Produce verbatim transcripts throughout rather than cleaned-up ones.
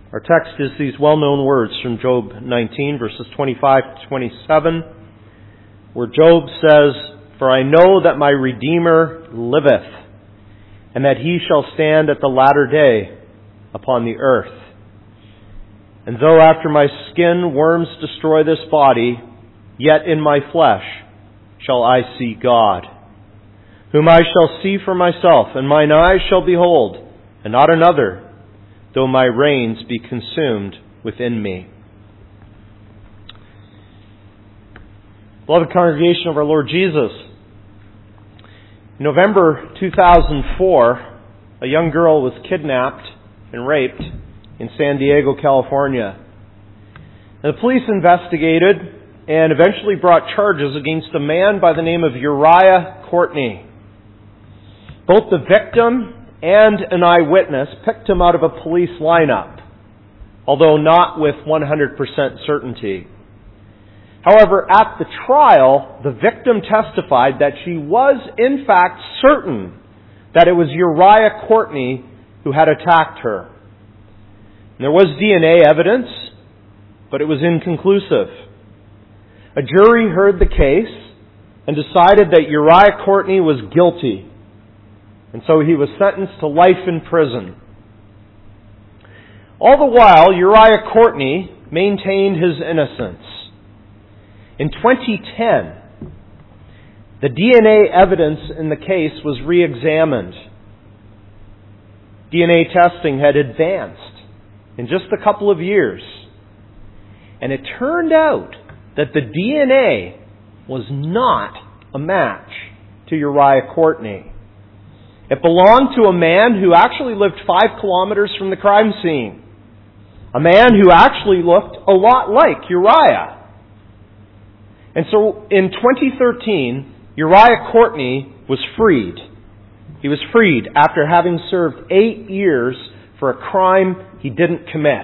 Our text is these well-known words from Job nineteen, verses twenty-five to twenty-seven, where Job says, "For I know that my Redeemer liveth, and that he shall stand at the latter day upon the earth. And though after my skin worms destroy this body, yet in my flesh shall I see God, whom I shall see for myself, and mine eyes shall behold, and not another, though my reins be consumed within me." Beloved congregation of our Lord Jesus, in November two thousand four, a young girl was kidnapped and raped in San Diego, California. And the police investigated and eventually brought charges against a man by the name of Uriah Courtney. Both the victim and an eyewitness picked him out of a police lineup, although not with one hundred percent certainty. However, at the trial, the victim testified that she was in fact certain that it was Uriah Courtney who had attacked her. And there was D N A evidence, but it was inconclusive. A jury heard the case and decided that Uriah Courtney was guilty. And so he was sentenced to life in prison. All the while, Uriah Courtney maintained his innocence. In twenty ten, the D N A evidence in the case was re-examined. D N A testing had advanced in just a couple of years. And it turned out that the D N A was not a match to Uriah Courtney. It belonged to a man who actually lived five kilometers from the crime scene. A man who actually looked a lot like Uriah. And so in twenty thirteen, Uriah Courtney was freed. He was freed after having served eight years for a crime he didn't commit.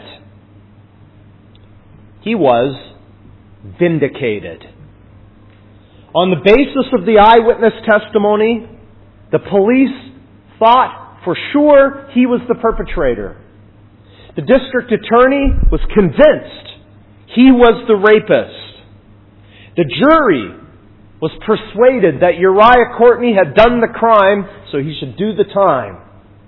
He was vindicated. On the basis of the eyewitness testimony, the police thought for sure he was the perpetrator. The district attorney was convinced he was the rapist. The jury was persuaded that Uriah Courtney had done the crime, so he should do the time.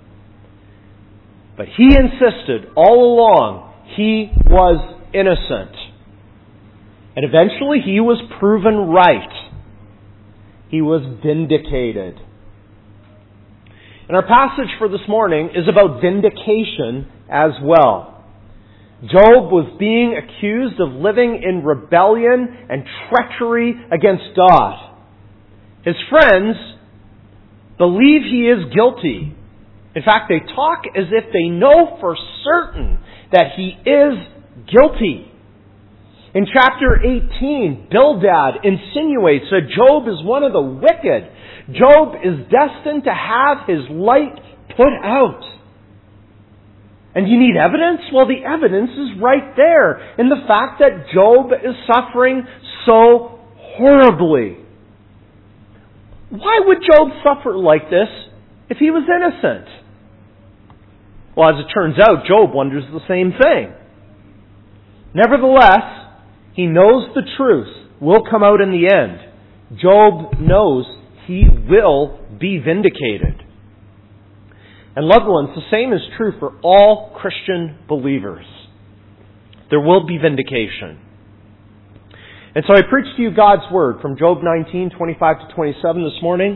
But he insisted all along he was innocent. And eventually he was proven right. He was vindicated. And our passage for this morning is about vindication as well. Job was being accused of living in rebellion and treachery against God. His friends believe he is guilty. In fact, they talk as if they know for certain that he is guilty. In chapter eighteen, Bildad insinuates that Job is one of the wicked. Job is destined to have his light put out. And you need evidence? Well, the evidence is right there in the fact that Job is suffering so horribly. Why would Job suffer like this if he was innocent? Well, as it turns out, Job wonders the same thing. Nevertheless, he knows the truth will come out in the end. Job knows he will be vindicated. And loved ones, the same is true for all Christian believers. There will be vindication. And so I preach to you God's Word from Job nineteen, twenty-five to twenty-seven this morning.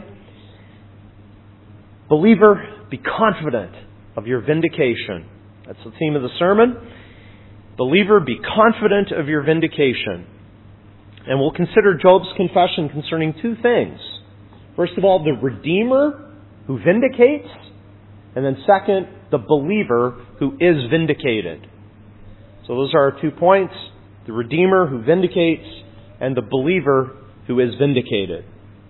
Believer, be confident of your vindication. That's the theme of the sermon. Believer, be confident of your vindication. And we'll consider Job's confession concerning two things. First of all, the Redeemer who vindicates. And then second, the believer who is vindicated. So those are our two points. The Redeemer who vindicates and the believer who is vindicated.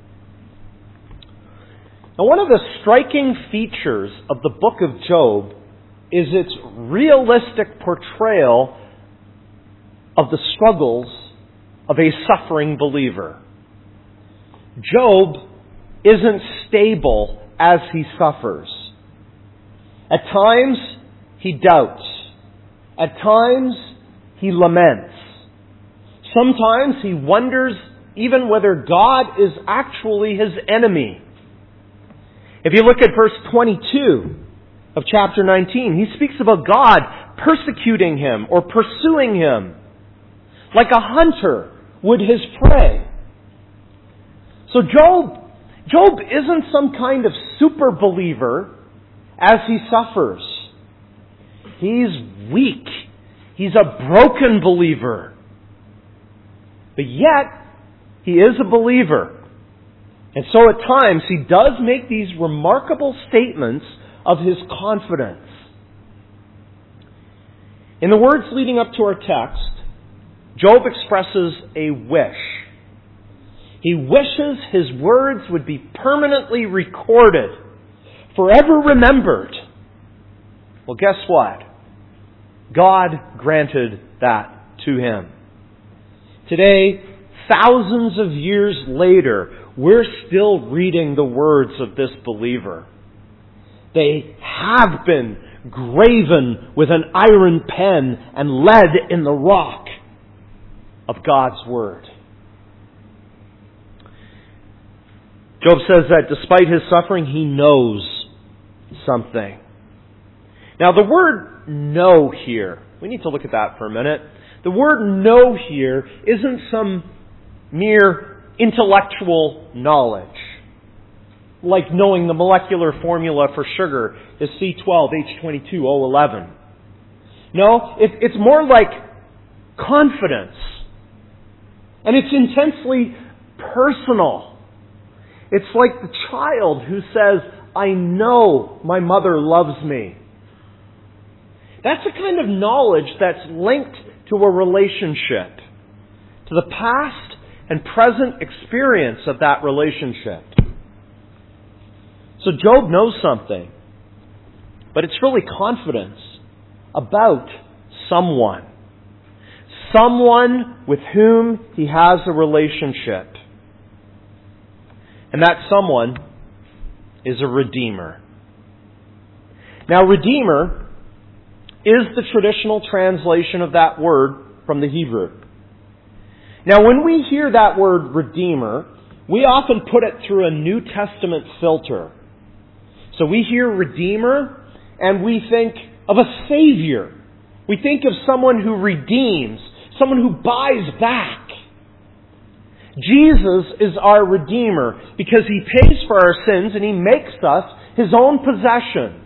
Now, one of the striking features of the book of Job is its realistic portrayal of the struggles of a suffering believer. Job isn't stable as he suffers. At times, he doubts. At times, he laments. Sometimes he wonders even whether God is actually his enemy. If you look at verse twenty-two of chapter nineteen, he speaks about God persecuting him or pursuing him like a hunter would his prey. So Job, Job isn't some kind of super believer as he suffers. He's weak. He's a broken believer. But yet, he is a believer. And so at times, he does make these remarkable statements of his confidence. In the words leading up to our text, Job expresses a wish. He wishes his words would be permanently recorded, forever remembered. Well, guess what? God granted that to him. Today, thousands of years later, we're still reading the words of this believer. They have been graven with an iron pen and lead in the rock of God's Word. Job says that despite his suffering, he knows something. Now the word know here, we need to look at that for a minute. The word know here isn't some mere intellectual knowledge, like knowing the molecular formula for sugar is C twelve H twenty-two O eleven. No, it, it's more like confidence. And it's intensely personal. It's like the child who says, I know my mother loves me. That's a kind of knowledge that's linked to a relationship, to the past and present experience of that relationship. So Job knows something, but it's really confidence about someone. Someone with whom he has a relationship. And that someone is a redeemer. Now, redeemer is the traditional translation of that word from the Hebrew. Now, when we hear that word redeemer, we often put it through a New Testament filter. So we hear redeemer and we think of a savior. We think of someone who redeems, someone who buys back. Jesus is our Redeemer because He pays for our sins and He makes us His own possession.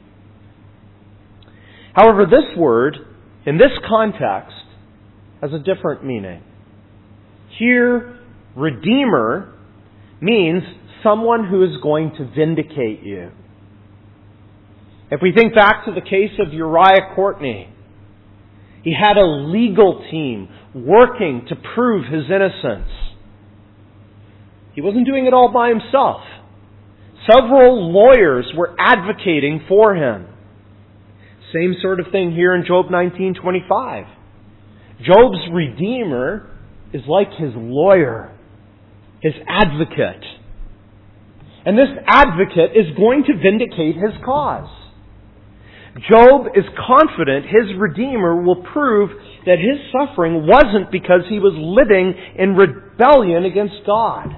However, this word, in this context, has a different meaning. Here, Redeemer means someone who is going to vindicate you. If we think back to the case of Uriah Courtney, he had a legal team working to prove his innocence. He wasn't doing it all by himself. Several lawyers were advocating for him. Same sort of thing here in Job nineteen twenty-five. Job's Redeemer is like his lawyer, his advocate. And this advocate is going to vindicate his cause. Job is confident his Redeemer will prove that his suffering wasn't because he was living in rebellion against God.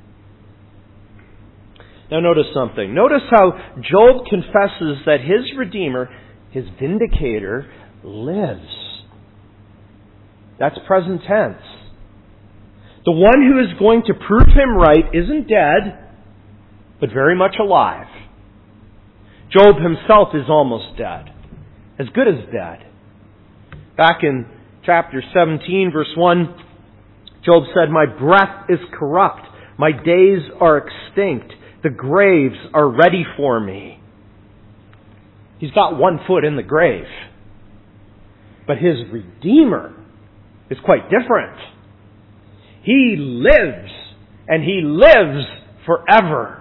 Now notice something. Notice how Job confesses that his Redeemer, his vindicator, lives. That's present tense. The one who is going to prove him right isn't dead, but very much alive. Job himself is almost dead. As good as dead. Back in chapter seventeen, verse one, Job said, "My breath is corrupt. My days are extinct. The graves are ready for me." He's got one foot in the grave. But his Redeemer is quite different. He lives, and He lives forever.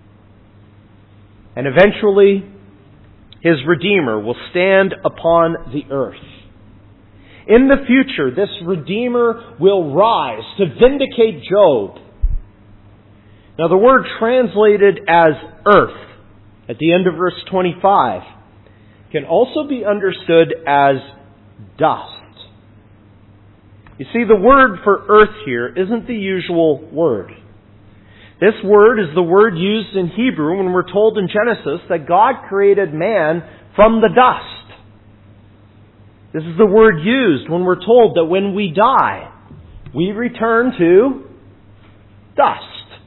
And eventually, his Redeemer will stand upon the earth. In the future, this Redeemer will rise to vindicate Job. Now, the word translated as earth at the end of verse twenty-five can also be understood as dust. You see, the word for earth here isn't the usual word. This word is the word used in Hebrew when we're told in Genesis that God created man from the dust. This is the word used when we're told that when we die, we return to dust.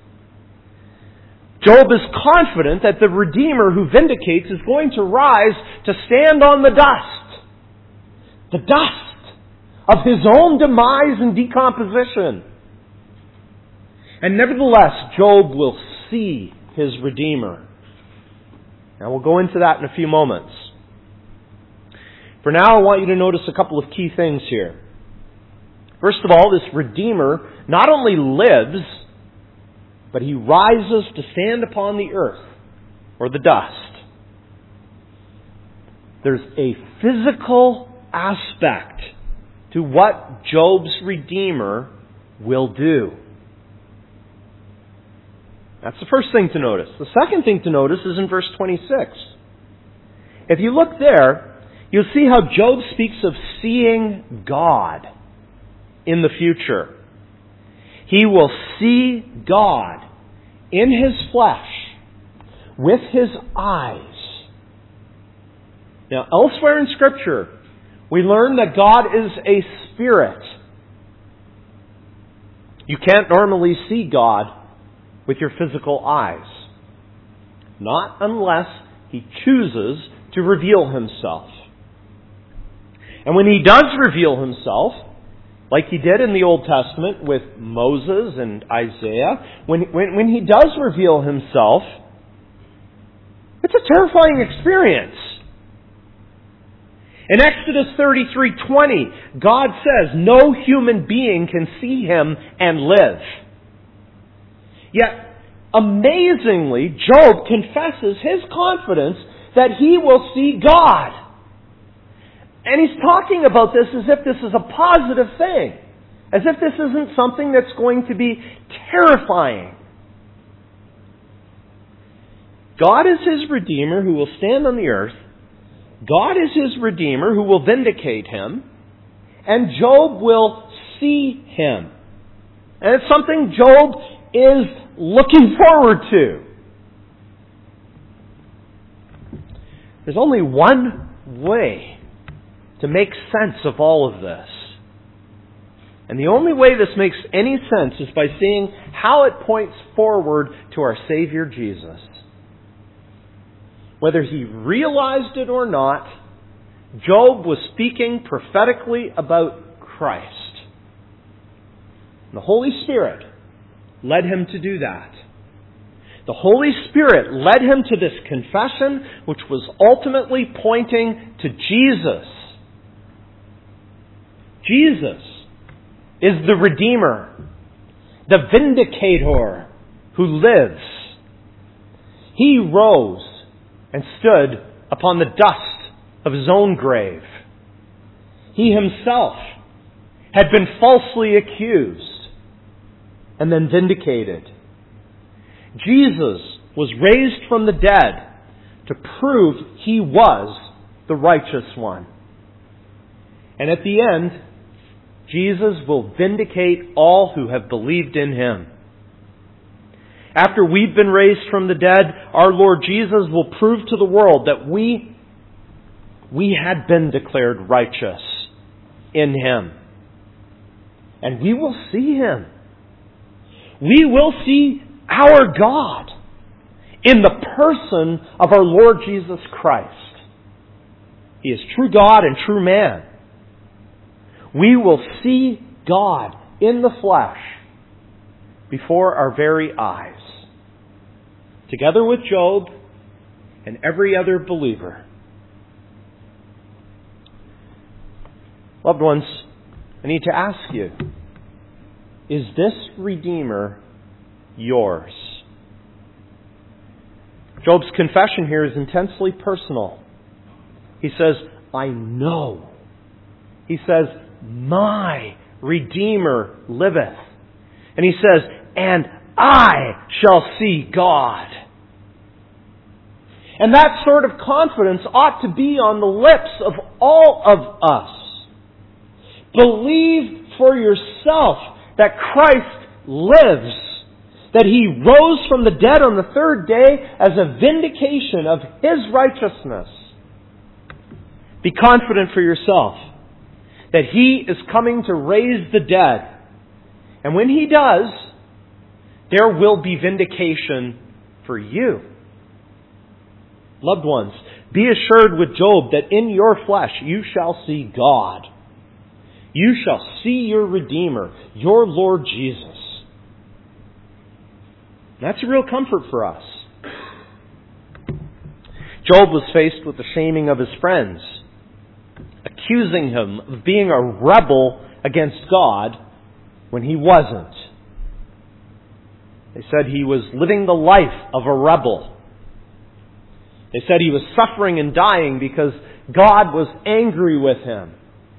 Job is confident that the Redeemer who vindicates is going to rise to stand on the dust. The dust of his own demise and decomposition. And nevertheless, Job will see his Redeemer. Now we'll go into that in a few moments. For now, I want you to notice a couple of key things here. First of all, this Redeemer not only lives, but he rises to stand upon the earth, or the dust. There's a physical aspect to what Job's Redeemer will do. That's the first thing to notice. The second thing to notice is in verse twenty-six. If you look there, you'll see how Job speaks of seeing God in the future. He will see God in His flesh, with His eyes. Now, elsewhere in Scripture, we learn that God is a spirit. You can't normally see God with your physical eyes. Not unless He chooses to reveal Himself. And when He does reveal Himself, like He did in the Old Testament with Moses and Isaiah, when, when, when He does reveal Himself, it's a terrifying experience. In Exodus thirty-three twenty, God says no human being can see Him and live. Yet, amazingly, Job confesses his confidence that he will see God. And he's talking about this as if this is a positive thing. As if this isn't something that's going to be terrifying. God is His Redeemer who will stand on the earth. God is His Redeemer who will vindicate Him. And Job will see Him. And it's something Job is looking forward to. There's only one way to make sense of all of this. And the only way this makes any sense is by seeing how it points forward to our Savior Jesus. Whether he realized it or not, Job was speaking prophetically about Christ. The Holy Spirit led him to do that. The Holy Spirit led him to this confession, which was ultimately pointing to Jesus. Jesus is the Redeemer, the Vindicator who lives. He rose and stood upon the dust of His own grave. He Himself had been falsely accused and then vindicated. Jesus was raised from the dead to prove He was the righteous one. And at the end, Jesus will vindicate all who have believed in Him. After we've been raised from the dead, our Lord Jesus will prove to the world that we, we had been declared righteous in Him. And we will see Him. We will see our God in the person of our Lord Jesus Christ. He is true God and true man. We will see God in the flesh before our very eyes, together with Job and every other believer. Loved ones, I need to ask you, is this Redeemer yours? Job's confession here is intensely personal. He says, I know. He says, my Redeemer liveth. And he says, and I shall see God. And that sort of confidence ought to be on the lips of all of us. Believe for yourself that Christ lives, that He rose from the dead on the third day as a vindication of His righteousness. Be confident for yourself that He is coming to raise the dead. And when He does, there will be vindication for you. Loved ones, be assured with Job that in your flesh you shall see God. You shall see your Redeemer, your Lord Jesus. That's a real comfort for us. Job was faced with the shaming of his friends, accusing him of being a rebel against God when he wasn't. They said he was living the life of a rebel. They said he was suffering and dying because God was angry with him.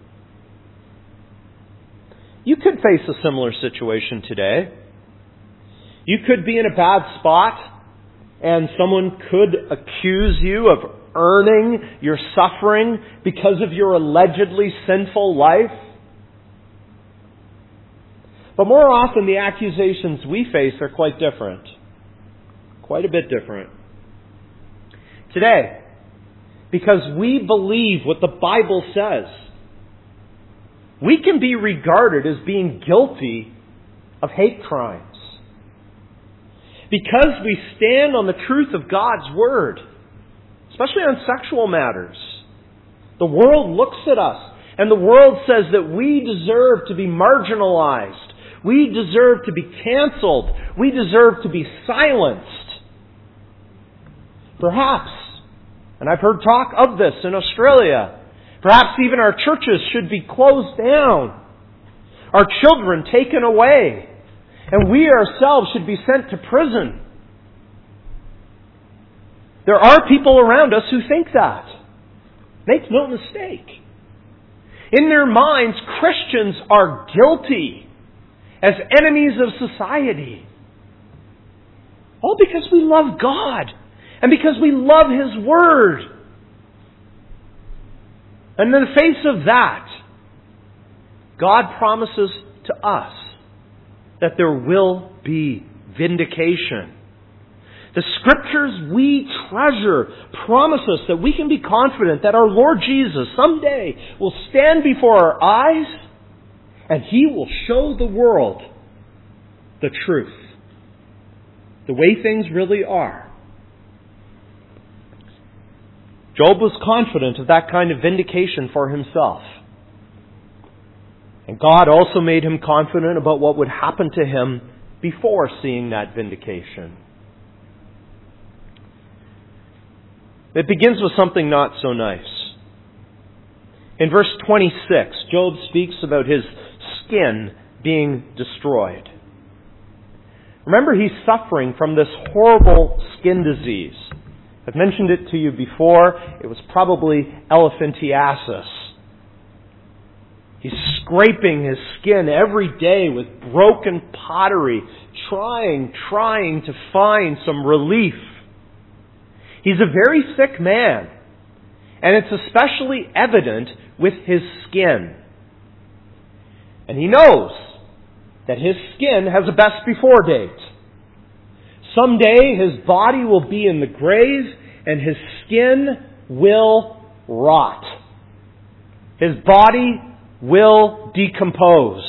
You could face a similar situation today. You could be in a bad spot and someone could accuse you of earning your suffering because of your allegedly sinful life. But more often the accusations we face are quite different. Quite a bit different. Today, because we believe what the Bible says, we can be regarded as being guilty of hate crimes. Because we stand on the truth of God's Word, especially on sexual matters, the world looks at us and the world says that we deserve to be marginalized. We deserve to be canceled. We deserve to be silenced. Perhaps, and I've heard talk of this in Australia, perhaps even our churches should be closed down, our children taken away, and we ourselves should be sent to prison. There are people around us who think that. Make no mistake. In their minds, Christians are guilty as enemies of society. All because we love God and because we love His Word. And in the face of that, God promises to us that there will be vindication. The Scriptures we treasure promise us that we can be confident that our Lord Jesus someday will stand before our eyes and He will show the world the truth, the way things really are. Job was confident of that kind of vindication for himself. And God also made him confident about what would happen to him before seeing that vindication. It begins with something not so nice. In verse twenty-six, Job speaks about his skin being destroyed. Remember, he's suffering from this horrible skin disease. I've mentioned it to you before. It was probably elephantiasis. He's scraping his skin every day with broken pottery, trying, trying to find some relief. He's a very sick man, and it's especially evident with his skin. And he knows that his skin has a best before date. Someday his body will be in the grave and his skin will rot. His body will decompose.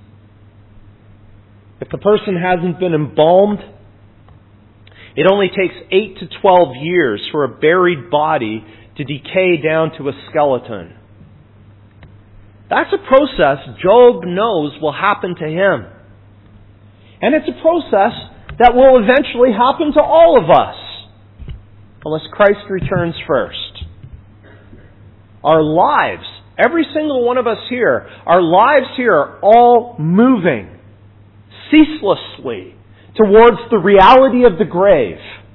If the person hasn't been embalmed, it only takes eight to twelve years for a buried body to decay down to a skeleton. That's a process Job knows will happen to him. And it's a process that will eventually happen to all of us, unless Christ returns first. Our lives, every single one of us here, our lives here are all moving ceaselessly towards the reality of the grave.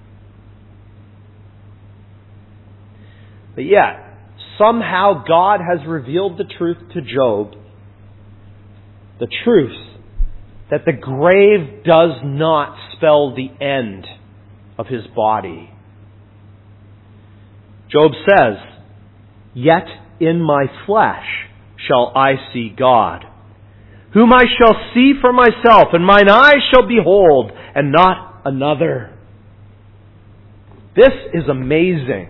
But yet, somehow God has revealed the truth to Job. The truth that the grave does not spell the end of his body. Job says, "Yet in my flesh shall I see God, whom I shall see for myself, and mine eyes shall behold, and not another. This is amazing.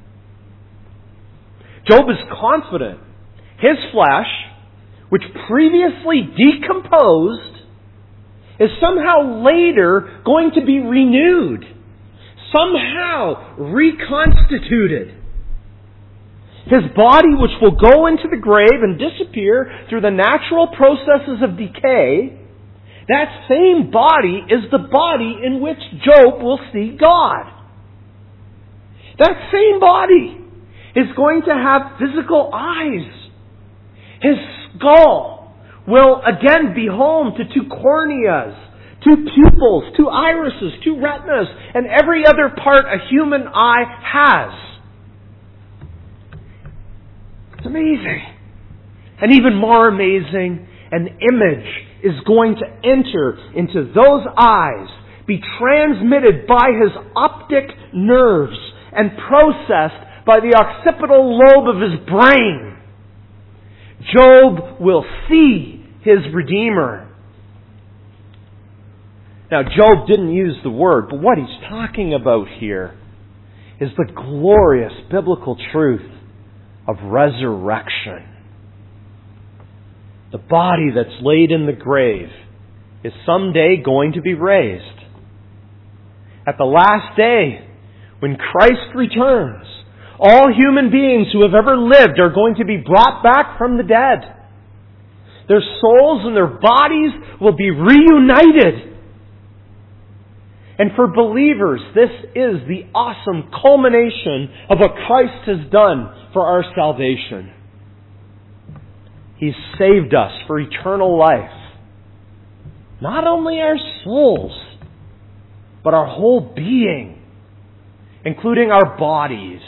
Job is confident. His flesh, which previously decomposed, is somehow later going to be renewed, somehow reconstituted. His body, which will go into the grave and disappear through the natural processes of decay, that same body is the body in which Job will see God. That same body is going to have physical eyes. His skull will again be home to two corneas, two pupils, two irises, two retinas, and every other part a human eye has. It's amazing. And even more amazing, an image is going to enter into those eyes, be transmitted by his optic nerves, and processed by the occipital lobe of his brain. Job will see his Redeemer. Now, Job didn't use the word, but what he's talking about here is the glorious biblical truth of resurrection. The body that's laid in the grave is someday going to be raised. At the last day, when Christ returns, all human beings who have ever lived are going to be brought back from the dead. Their souls and their bodies will be reunited. And for believers, this is the awesome culmination of what Christ has done for our salvation. He's saved us for eternal life. Not only our souls, but our whole being, including our bodies.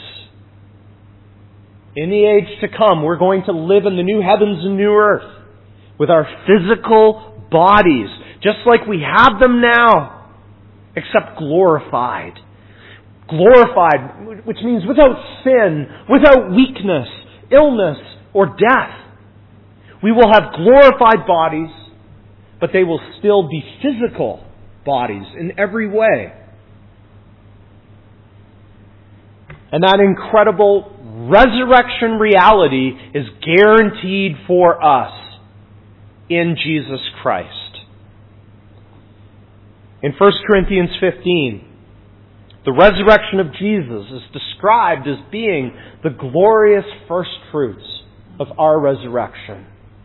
In the age to come, we're going to live in the new heavens and new earth with our physical bodies, just like we have them now, except glorified. Glorified, which means without sin, without weakness, illness, or death. We will have glorified bodies, but they will still be physical bodies in every way. And that incredible resurrection reality is guaranteed for us in Jesus Christ. In First Corinthians fifteen, the resurrection of Jesus is described as being the glorious first fruits of our resurrection.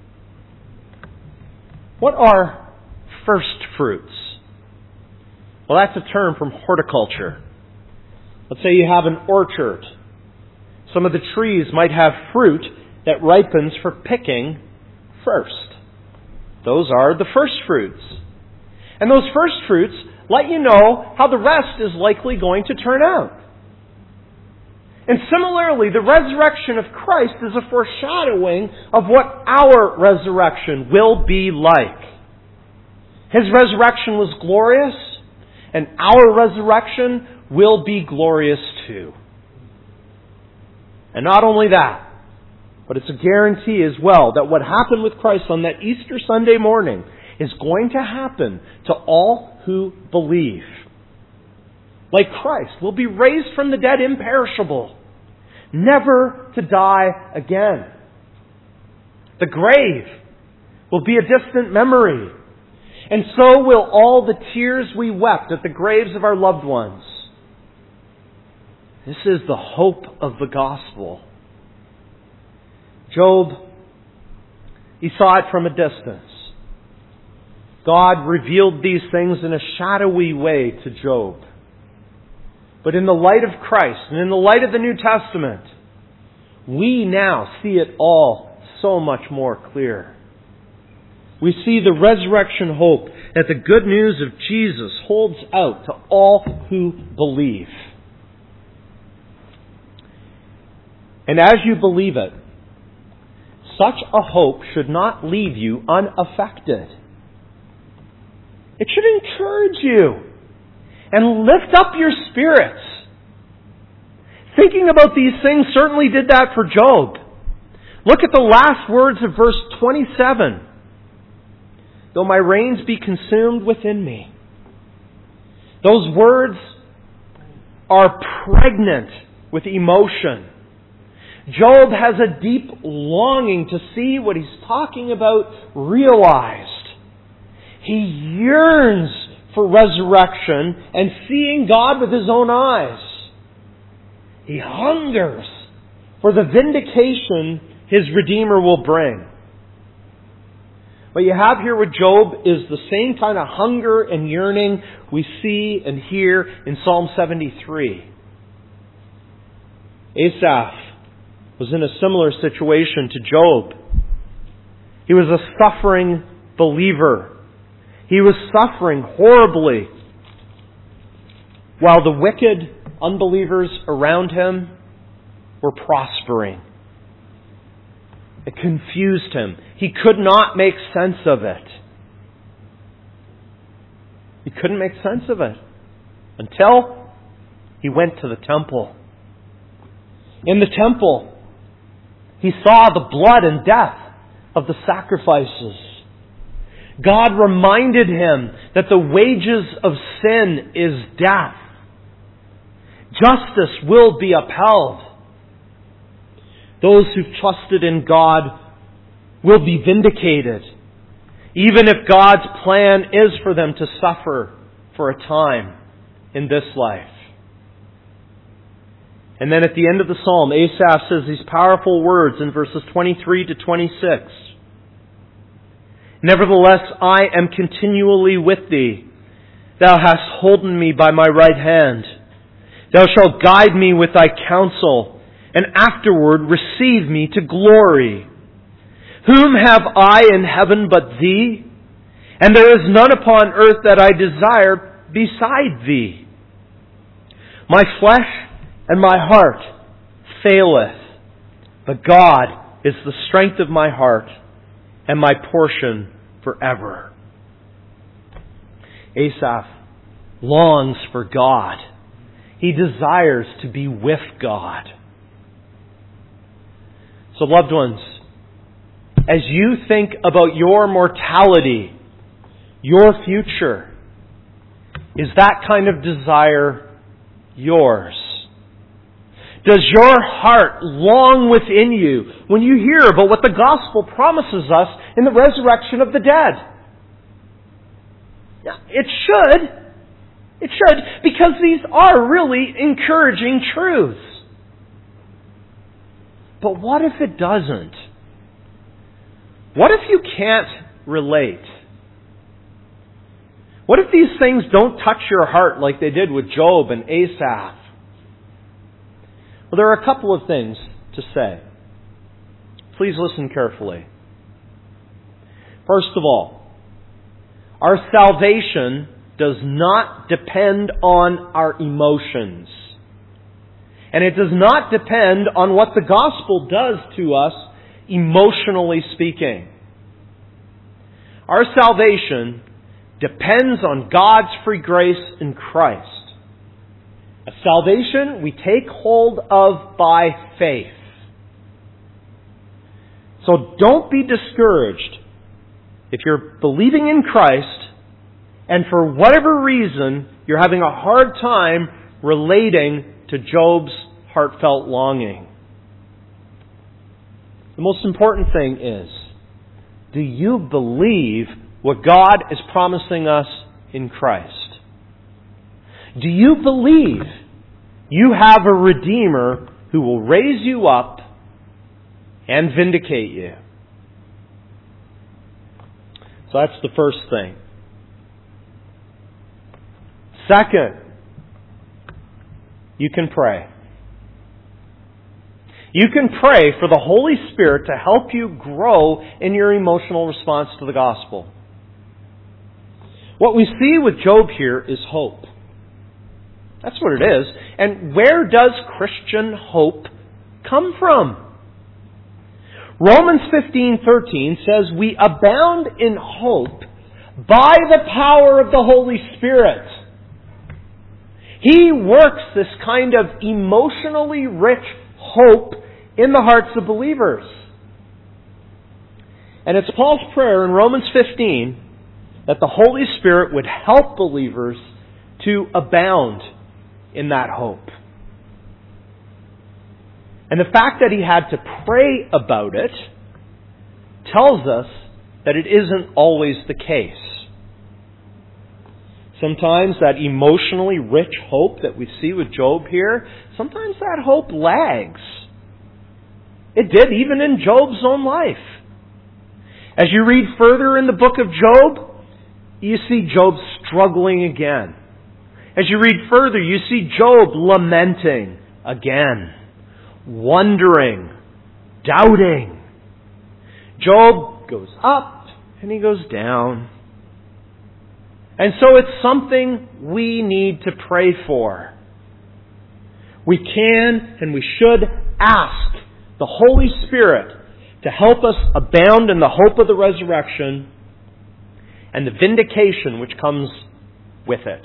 What are first fruits? Well, that's a term from horticulture. Let's say you have an orchard. Some of the trees might have fruit that ripens for picking first. Those are the first fruits. And those first fruits let you know how the rest is likely going to turn out. And similarly, the resurrection of Christ is a foreshadowing of what our resurrection will be like. His resurrection was glorious, and our resurrection will be glorious too. And not only that, but it's a guarantee as well that what happened with Christ on that Easter Sunday morning is going to happen to all who believe. Like Christ, will be raised from the dead imperishable, never to die again. The grave will be a distant memory, and so will all the tears we wept at the graves of our loved ones. This is the hope of the gospel. Job, he saw it from a distance. God revealed these things in a shadowy way to Job. But in the light of Christ and in the light of the New Testament, we now see it all so much more clear. We see the resurrection hope that the good news of Jesus holds out to all who believe. And as you believe it, such a hope should not leave you unaffected. It should encourage you and lift up your spirits. Thinking about these things certainly did that for Job. Look at the last words of verse twenty-seven. Though my reins be consumed within me. Those words are pregnant with emotion. Job has a deep longing to see what he's talking about realized. He yearns for resurrection and seeing God with his own eyes. He hungers for the vindication his Redeemer will bring. What you have here with Job is the same kind of hunger and yearning we see and hear in Psalm seventy-three. Asaph was in a similar situation to Job. He was a suffering believer. He was suffering horribly, while the wicked unbelievers around him were prospering. It confused him. He could not make sense of it. He couldn't make sense of it until he went to the temple. In the temple, he saw the blood and death of the sacrifices. God reminded him that the wages of sin is death. Justice will be upheld. Those who've trusted in God will be vindicated, even if God's plan is for them to suffer for a time in this life. And then at the end of the psalm, Asaph says these powerful words in verses twenty-three to twenty-six. Nevertheless, I am continually with thee. Thou hast holden me by my right hand. Thou shalt guide me with thy counsel, and afterward receive me to glory. Whom have I in heaven but thee? And there is none upon earth that I desire beside thee. My flesh and my heart faileth, but God is the strength of my heart and my portion forever. Asaph longs for God. He desires to be with God. So, loved ones, as you think about your mortality, your future, is that kind of desire yours? Does your heart long within you when you hear about what the gospel promises us in the resurrection of the dead? It should. It should, because these are really encouraging truths. But what if it doesn't? What if you can't relate? What if these things don't touch your heart like they did with Job and Asaph? Well, there are a couple of things to say. Please listen carefully. First of all, our salvation does not depend on our emotions. And it does not depend on what the gospel does to us, emotionally speaking. Our salvation depends on God's free grace in Christ. A salvation we take hold of by faith. So don't be discouraged if you're believing in Christ and for whatever reason you're having a hard time relating to Job's heartfelt longing. The most important thing is, do you believe what God is promising us in Christ? Do you believe you have a Redeemer who will raise you up and vindicate you? So that's the first thing. Second, you can pray. You can pray for the Holy Spirit to help you grow in your emotional response to the gospel. What we see with Job here is hope. That's what it is. And where does Christian hope come from? Romans fifteen thirteen says, we abound in hope by the power of the Holy Spirit. He works this kind of emotionally rich hope in the hearts of believers. And it's Paul's prayer in Romans fifteen that the Holy Spirit would help believers to abound in that hope. And the fact that he had to pray about it tells us that it isn't always the case. Sometimes that emotionally rich hope that we see with Job here, sometimes that hope lags. It did even in Job's own life. As you read further in the book of Job, you see Job struggling again. As you read further, you see Job lamenting again, wondering, doubting. Job goes up and he goes down. And so it's something we need to pray for. We can and we should ask the Holy Spirit to help us abound in the hope of the resurrection and the vindication which comes with it.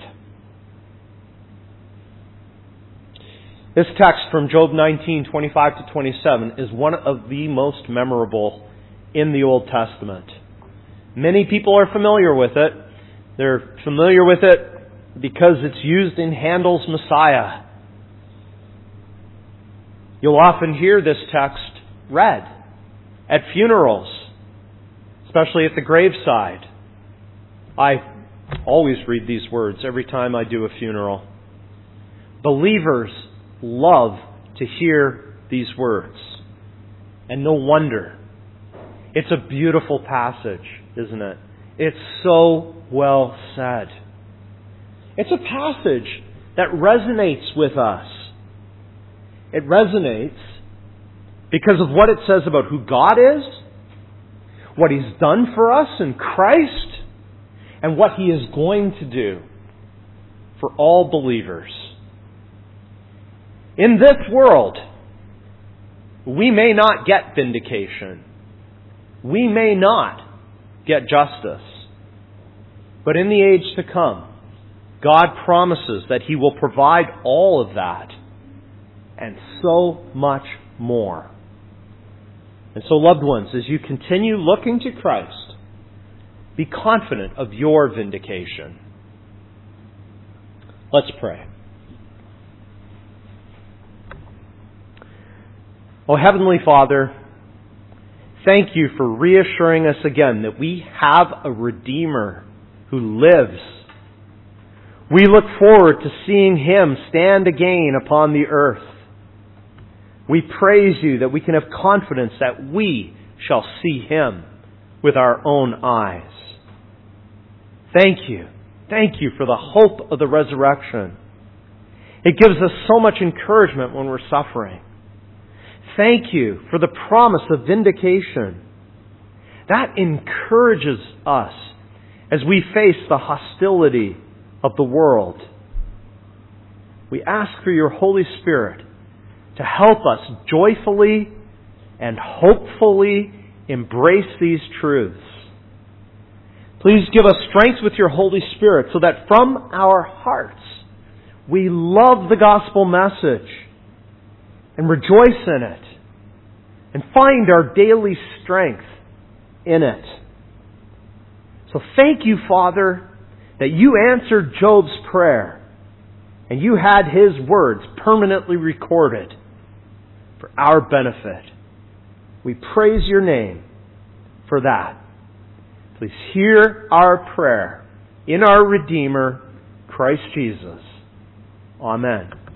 This text from Job nineteen, twenty-five to twenty-seven is one of the most memorable in the Old Testament. Many people are familiar with it. They're familiar with it because it's used in Handel's Messiah. You'll often hear this text read at funerals, especially at the graveside. I always read these words every time I do a funeral. Believers love to hear these words. And no wonder. It's a beautiful passage, isn't it? It's so well said. It's a passage that resonates with us. It resonates because of what it says about who God is, what He's done for us in Christ, and what He is going to do for all believers. In this world, we may not get vindication. We may not get justice. But in the age to come, God promises that He will provide all of that and so much more. And so, loved ones, as you continue looking to Christ, be confident of your vindication. Let's pray. Oh, Heavenly Father, thank You for reassuring us again that we have a Redeemer who lives. We look forward to seeing Him stand again upon the earth. We praise You that we can have confidence that we shall see Him with our own eyes. Thank You. Thank You for the hope of the resurrection. It gives us so much encouragement when we're suffering. Thank You for the promise of vindication. That encourages us as we face the hostility of the world. We ask for Your Holy Spirit to help us joyfully and hopefully embrace these truths. Please give us strength with Your Holy Spirit so that from our hearts we love the gospel message and rejoice in it and find our daily strength in it. So thank You, Father, that You answered Job's prayer and You had his words permanently recorded for our benefit. We praise Your name for that. Please hear our prayer in our Redeemer, Christ Jesus. Amen.